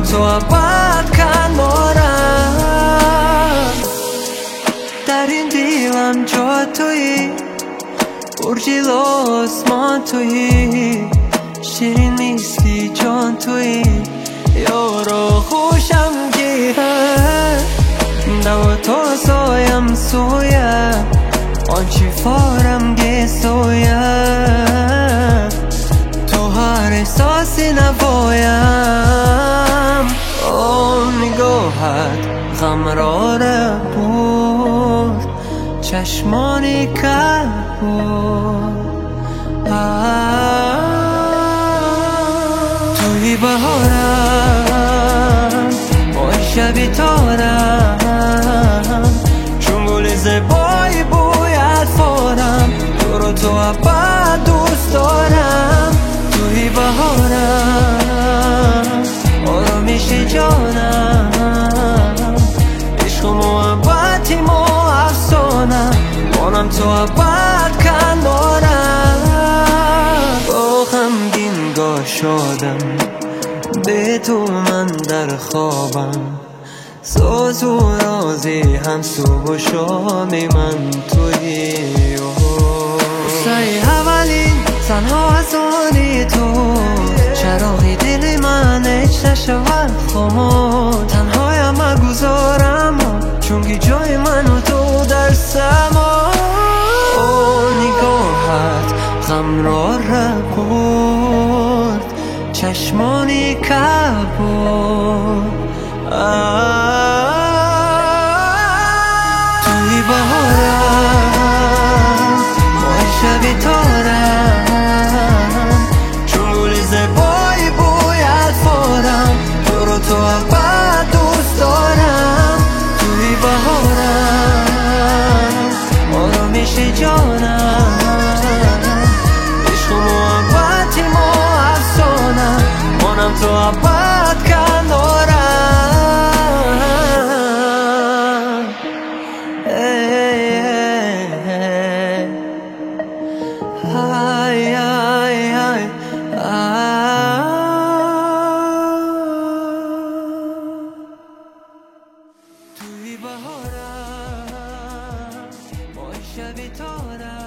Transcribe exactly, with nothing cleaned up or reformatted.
تو ابد کنارم. در این دیوم جا تویی، برجی آسمان تویی، شیرین نیستی جان تویی، یارو خوشم گیره دو تو سایم سویه آنچی فارم گی سویه تو هر احساسی نبایم. آن نگاهت غمراره بود، چشمانی که بود توی بهارم با شبی تارم، چون گل زبای بوید فارم، تو رو تو ابد دوست دارم. توی بهارم آرامش جانم، عشق و محبتیم و افسانم، مانم تو ابد کنارم. با غمگین گاه شادم به تو من در خوابم، ساز و رازی هم صبح و شامی من تویی. سعی اولین تنها از آنی تو، چراغی دل من هیچ نشود خاموش، تنهایم مگذارم چون که جای من و تو در سما. او نگاهت غم را ربود، چشمانی که بود توی بهارم ما شبی تارم، چون گل زبای بوید فارم، تو رو تو ابد دوست دارم. توی بهارم آرامش جانم، عشق و محبتیم و افسانم، مانم تو ابد کنارم. ای ای ای توی بهارم با شبی تارم.